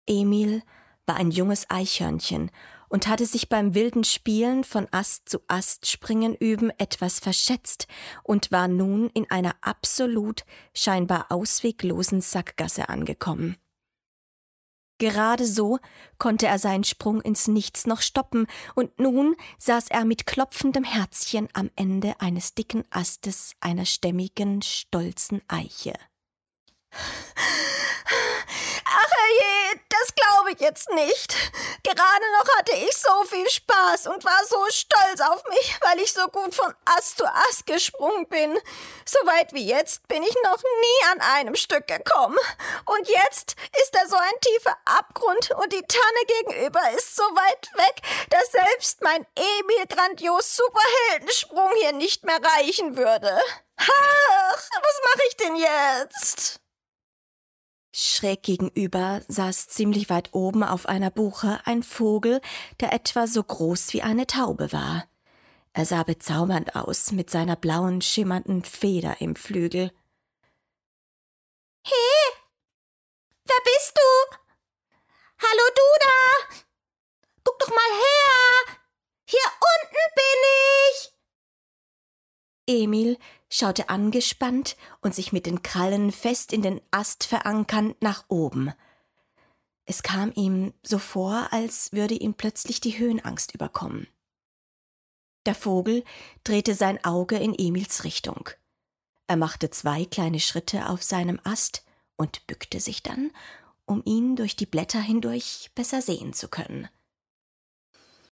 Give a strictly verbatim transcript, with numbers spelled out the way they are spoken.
Emil war ein junges Eichhörnchen und hatte sich beim wilden Spielen von Ast zu Ast springen üben etwas verschätzt und war nun in einer absolut scheinbar ausweglosen Sackgasse angekommen. Gerade so konnte er seinen Sprung ins Nichts noch stoppen, und nun saß er mit klopfendem Herzchen am Ende eines dicken Astes einer stämmigen, stolzen Eiche. Ach je, das glaube ich jetzt nicht. Gerade noch hatte ich so viel Spaß und war so stolz auf mich, weil ich so gut von Ast zu Ast gesprungen bin. So weit wie jetzt bin ich noch nie an einem Stück gekommen. Und jetzt ist da so ein tiefer Abgrund und die Tanne gegenüber ist so weit weg, dass selbst mein Emil grandios Superheldensprung hier nicht mehr reichen würde. Ach, was mache ich denn jetzt? Schräg gegenüber saß ziemlich weit oben auf einer Buche ein Vogel, der etwa so groß wie eine Taube war. Er sah bezaubernd aus mit seiner blauen, schimmernden Feder im Flügel. Hey, wer bist du? Hallo du da! Guck doch mal her! Hier unten bin ich! Emil schaute angespannt und sich mit den Krallen fest in den Ast verankernd nach oben. Es kam ihm so vor, als würde ihn plötzlich die Höhenangst überkommen. Der Vogel drehte sein Auge in Emils Richtung. Er machte zwei kleine Schritte auf seinem Ast und bückte sich dann, um ihn durch die Blätter hindurch besser sehen zu können.